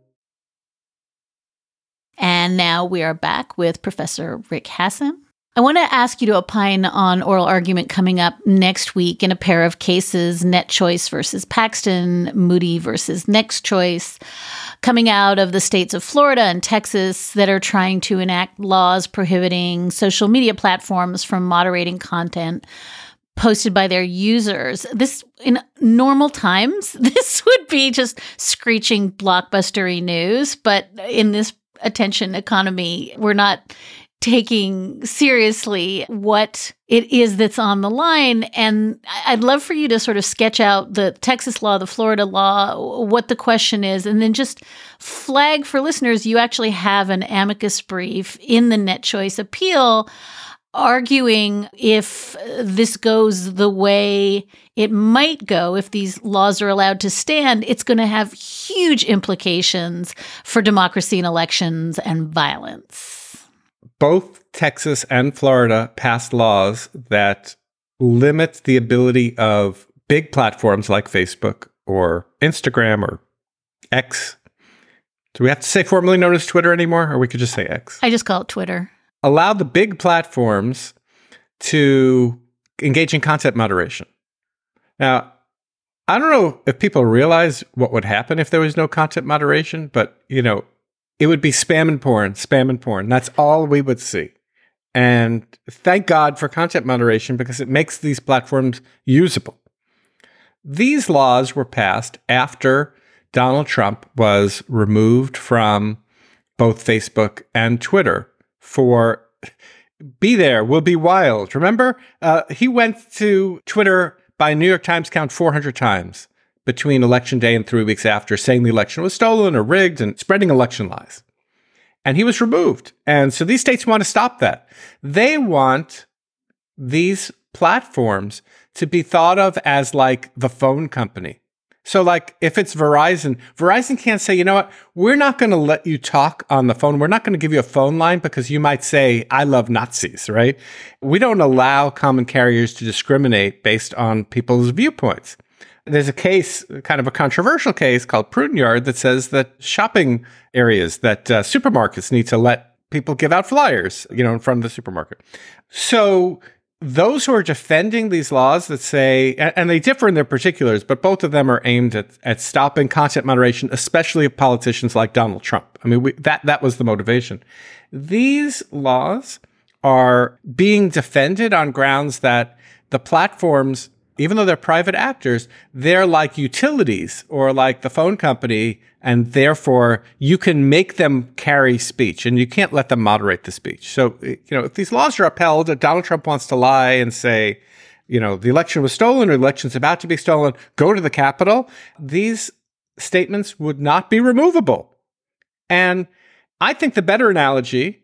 And now we are back with Professor Rick Hasen. I want to ask you to opine on oral argument coming up next week in a pair of cases, NetChoice versus Paxton, Moody versus NextChoice, coming out of the states of Florida and Texas that are trying to enact laws prohibiting social media platforms from moderating content posted by their users. This, in normal times, this would be just screeching blockbustery news, but in this attention economy, we're not taking seriously what it is that's on the line. And I'd love for you to sort of sketch out the Texas law, the Florida law, what the question is, and then just flag for listeners, you actually have an amicus brief in the NetChoice appeal arguing if this goes the way it might go, if these laws are allowed to stand, it's going to have huge implications for democracy and elections and violence. Both Texas and Florida passed laws that limit the ability of big platforms like Facebook or Instagram or X. Do we have to say formerly known as Twitter anymore, or we could just say X? I just call it Twitter. Allow the big platforms to engage in content moderation. Now, I don't know if people realize what would happen if there was no content moderation, but, you know, it would be spam and porn, spam and porn. That's all we would see. And thank God for content moderation because it makes these platforms usable. These laws were passed after Donald Trump was removed from both Facebook and Twitter for Be There, We'll Be Wild. Remember? Uh, he went to Twitter by New York Times count four hundred times between Election Day and three weeks after, saying the election was stolen or rigged and spreading election lies. And he was removed. And so these states want to stop that. They want these platforms to be thought of as like the phone company. So like if it's Verizon, Verizon can't say, you know what, we're not going to let you talk on the phone. We're not going to give you a phone line because you might say, I love Nazis, right? We don't allow common carriers to discriminate based on people's viewpoints. There's a case, kind of a controversial case called Pruneyard that says that shopping areas, that uh, supermarkets need to let people give out flyers, you know, in front of the supermarket. So those who are defending these laws that say, and they differ in their particulars, but both of them are aimed at, at stopping content moderation, especially of politicians like Donald Trump. I mean, we, that, that was the motivation. These laws are being defended on grounds that the platforms, even though they're private actors, they're like utilities or like the phone company, and therefore you can make them carry speech and you can't let them moderate the speech. So, you know, if these laws are upheld, if Donald Trump wants to lie and say, you know, the election was stolen or the election's about to be stolen, go to the Capitol, these statements would not be removable. And I think the better analogy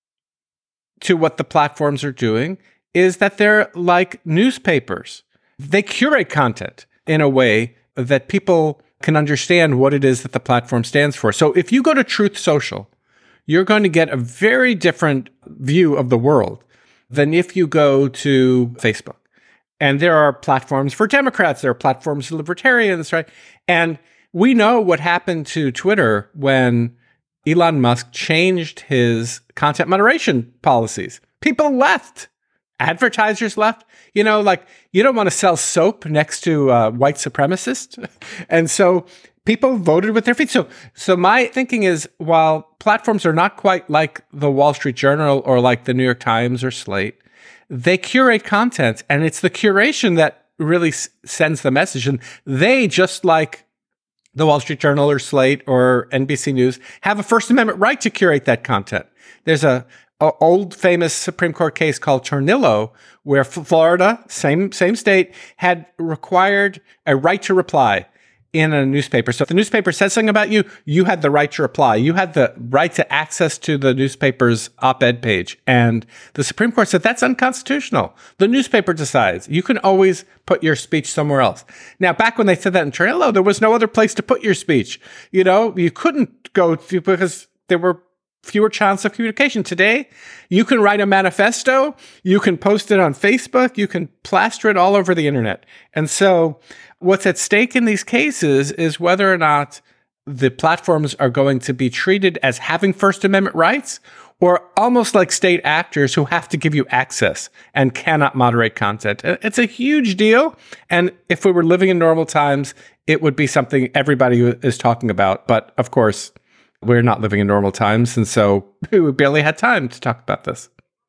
to what the platforms are doing is that they're like newspapers. They curate content in a way that people can understand what it is that the platform stands for. So if you go to Truth Social, you're going to get a very different view of the world than if you go to Facebook. And there are platforms for Democrats, there are platforms for libertarians, right? And we know what happened to Twitter when Elon Musk changed his content moderation policies. People left. Advertisers left. You know, like, you don't want to sell soap next to a white supremacist. And so people voted with their feet. So, so my thinking is, while platforms are not quite like the Wall Street Journal or like the New York Times or Slate, they curate content, and it's the curation that really s- sends the message. And they, just like the Wall Street Journal or Slate or N B C News, have a First Amendment right to curate that content. There's a old famous Supreme Court case called Tornillo, where Florida, same same state, had required a right to reply in a newspaper. So if the newspaper said something about you, you had the right to reply. You had the right to access to the newspaper's op-ed page. And the Supreme Court said that's unconstitutional. The newspaper decides. You can always put your speech somewhere else. Now, back when they said that in Tornillo, there was no other place to put your speech. You know, you couldn't go to, because there were fewer channels of communication. Today, you can write a manifesto, you can post it on Facebook, you can plaster it all over the internet. And so what's at stake in these cases is whether or not the platforms are going to be treated as having First Amendment rights, or almost like state actors who have to give you access and cannot moderate content. It's a huge deal. And if we were living in normal times, it would be something everybody is talking about. But of course, we're not living in normal times, and so we barely had time to talk about this.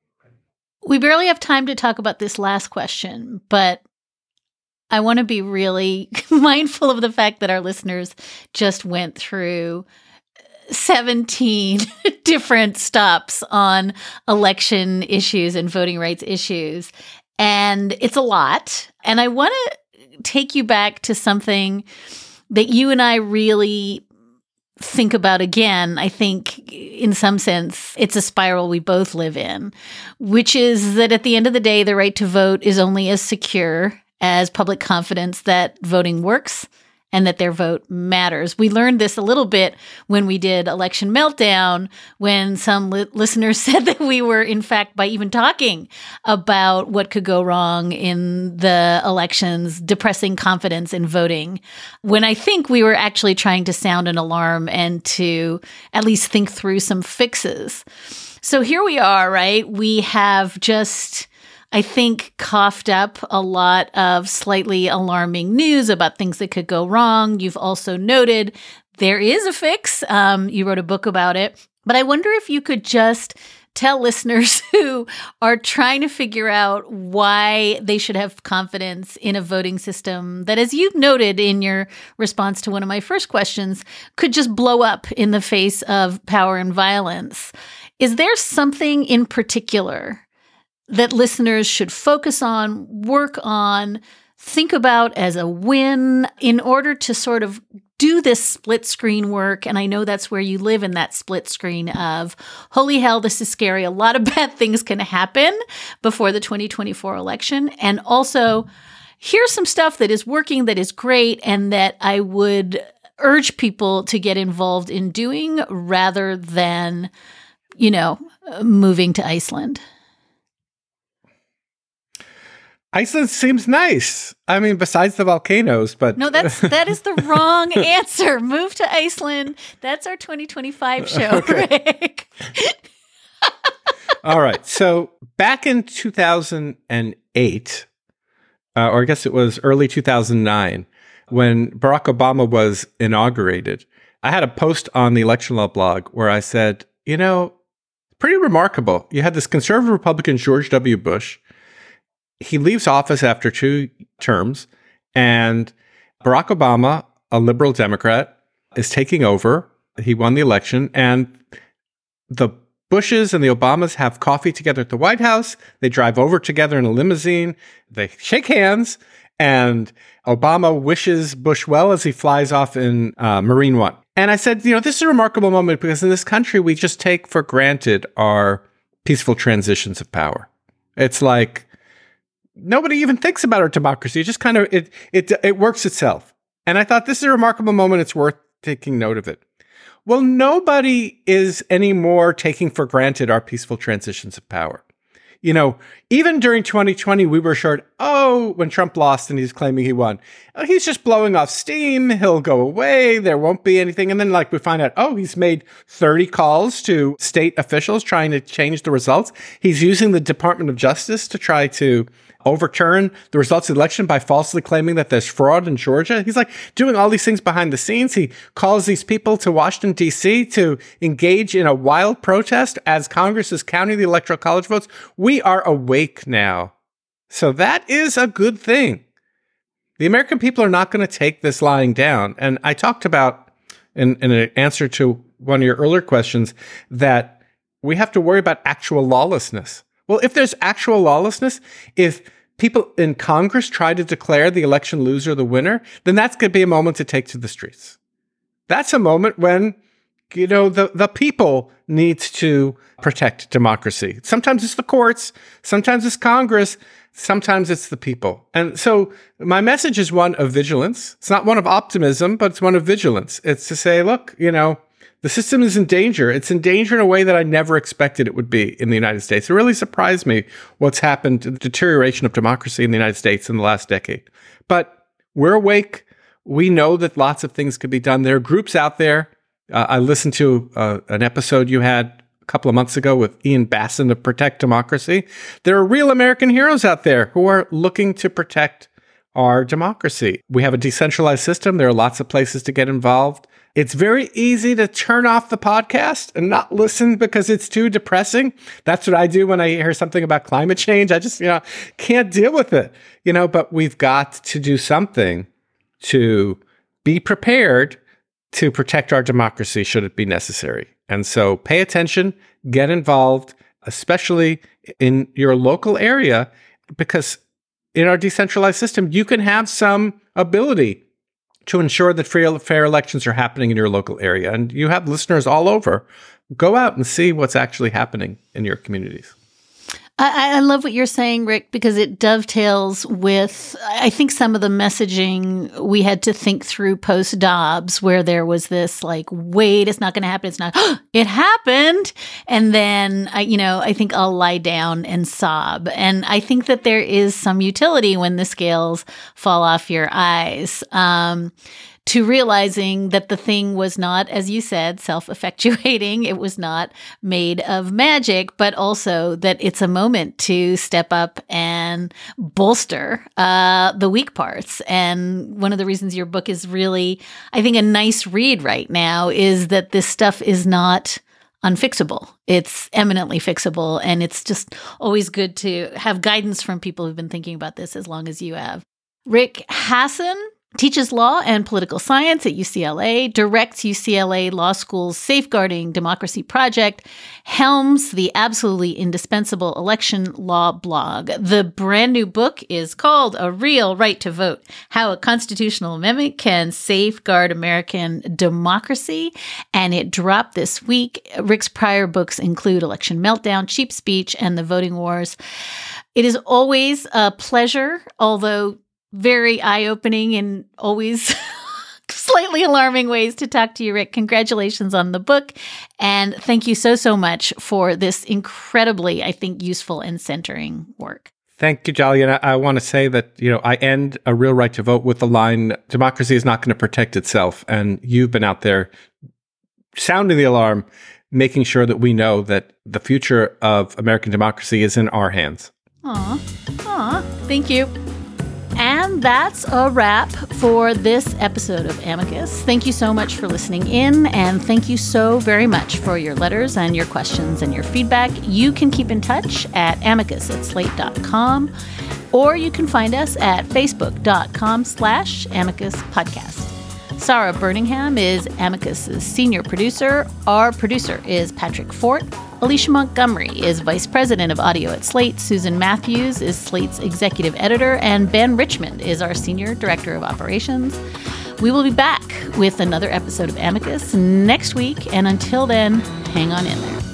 We barely have time to talk about this last question, but I want to be really mindful of the fact that our listeners just went through seventeen different stops on election issues and voting rights issues, and it's a lot. And I want to take you back to something that you and I really think about again. I think in some sense, it's a spiral we both live in, which is that at the end of the day, the right to vote is only as secure as public confidence that voting works and that their vote matters. We learned this a little bit when we did Election Meltdown, when some li- listeners said that we were, in fact, by even talking about what could go wrong in the elections, depressing confidence in voting, when I think we were actually trying to sound an alarm and to at least think through some fixes. So here we are, right? We have just, I think, coughed up a lot of slightly alarming news about things that could go wrong. You've also noted there is a fix. Um, you wrote a book about it. But I wonder if you could just tell listeners who are trying to figure out why they should have confidence in a voting system that, as you noted in your response to one of my first questions, could just blow up in the face of power and violence. Is there something in particular that listeners should focus on, work on, think about as a win in order to sort of do this split screen work? And I know that's where you live, in that split screen of, holy hell, this is scary. A lot of bad things can happen before the twenty twenty-four election. And also, here's some stuff that is working, that is great, and that I would urge people to get involved in doing rather than, you know, moving to Iceland? Iceland seems nice. I mean, besides the volcanoes, but no, that's that is the wrong answer. Move to Iceland. That's our twenty twenty-five show, okay. Rick. All right. So back in two thousand eight, uh, or I guess it was early two thousand nine, when Barack Obama was inaugurated, I had a post on the Election Law blog where I said, you know, pretty remarkable. You had this conservative Republican, George W. Bush. He leaves office after two terms, and Barack Obama, a liberal Democrat, is taking over. He won the election, and the Bushes and the Obamas have coffee together at the White House. They drive over together in a limousine. They shake hands, and Obama wishes Bush well as he flies off in uh, Marine One. And I said, you know, this is a remarkable moment because in this country, we just take for granted our peaceful transitions of power. It's like nobody even thinks about our democracy. It just kind of, it, it, it works itself. And I thought this is a remarkable moment. It's worth taking note of it. Well, nobody is anymore taking for granted our peaceful transitions of power. You know, even during twenty twenty, we were assured, oh, when Trump lost and he's claiming he won, oh, he's just blowing off steam. He'll go away. There won't be anything. And then like we find out, oh, he's made thirty calls to state officials trying to change the results. He's using the Department of Justice to try to overturn the results of the election by falsely claiming that there's fraud in Georgia. He's like doing all these things behind the scenes. He calls these people to Washington, D C to engage in a wild protest as Congress is counting the Electoral College votes. We are awake now. So that is a good thing. The American people are not going to take this lying down. And I talked about, in, in an answer to one of your earlier questions, that we have to worry about actual lawlessness. Well, if there's actual lawlessness, if people in Congress try to declare the election loser the winner, then that's going to be a moment to take to the streets. That's a moment when, you know, the, the people need to protect democracy. Sometimes it's the courts, sometimes it's Congress, sometimes it's the people. And so my message is one of vigilance. It's not one of optimism, but it's one of vigilance. It's to say, look, you know, the system is in danger. It's in danger in a way that I never expected it would be in the United States. It really surprised me what's happened to the deterioration of democracy in the United States in the last decade. But we're awake. We know that lots of things could be done. There are groups out there. Uh, I listened to uh, an episode you had a couple of months ago with Ian Basson of Protect Democracy. There are real American heroes out there who are looking to protect our democracy. We have a decentralized system. There are lots of places to get involved. It's very easy to turn off the podcast and not listen because it's too depressing. That's what I do when I hear something about climate change. I just, you know, can't deal with it, you know, but we've got to do something to be prepared to protect our democracy should it be necessary. And so pay attention, get involved, especially in your local area, because in our decentralized system, you can have some ability to ensure that free, fair elections are happening in your local area. And you have listeners all over. Go out and see what's actually happening in your communities. I, I love what you're saying, Rick, because it dovetails with, I think, some of the messaging we had to think through post-Dobbs, where there was this like, wait, it's not going to happen. It's not. It happened. And then, I, you know, I think I'll lie down and sob. And I think that there is some utility when the scales fall off your eyes. Um, to realizing that the thing was not, as you said, self-effectuating. It was not made of magic, but also that it's a moment to step up and bolster uh, the weak parts. And one of the reasons your book is really, I think, a nice read right now is that this stuff is not unfixable. It's eminently fixable. And it's just always good to have guidance from people who've been thinking about this as long as you have. Rick Hasen teaches law and political science at U C L A, directs U C L A Law School's Safeguarding Democracy Project, helms the absolutely indispensable election law blog. The brand new book is called A Real Right to Vote: How a Constitutional Amendment Can Safeguard American Democracy. And it dropped this week. Rick's prior books include Election Meltdown, Cheap Speech, and The Voting Wars. It is always a pleasure, although very eye-opening and always slightly alarming ways to talk to you, Rick. Congratulations on the book. And thank you so, so much for this incredibly, I think, useful and centering work. Thank you, Jolly. And I, I want to say that, you know, I end A Real Right to Vote with the line, democracy is not going to protect itself. And you've been out there sounding the alarm, making sure that we know that the future of American democracy is in our hands. Aw, aw, thank you. And that's a wrap for this episode of Amicus. Thank you so much for listening in, and thank you so very much for your letters and your questions and your feedback. You can keep in touch at amicus at slate dot com, or you can find us at facebook.com slash amicus podcast. Sarah Birmingham is Amicus's senior producer. Our producer is Patrick Fort. Alicia Montgomery is vice president of audio at Slate. Susan Matthews is Slate's executive editor. And Ben Richmond is our senior director of operations. We will be back with another episode of Amicus next week. And until then, hang on in there.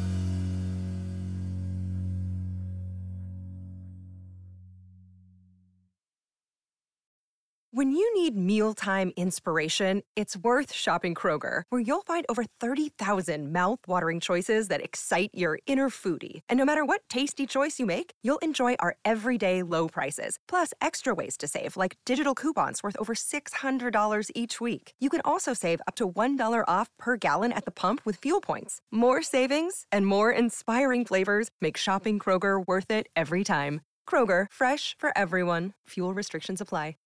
When you need mealtime inspiration, it's worth shopping Kroger, where you'll find over thirty thousand mouth-watering choices that excite your inner foodie. And no matter what tasty choice you make, you'll enjoy our everyday low prices, plus extra ways to save, like digital coupons worth over six hundred dollars each week. You can also save up to one dollar off per gallon at the pump with fuel points. More savings and more inspiring flavors make shopping Kroger worth it every time. Kroger, fresh for everyone. Fuel restrictions apply.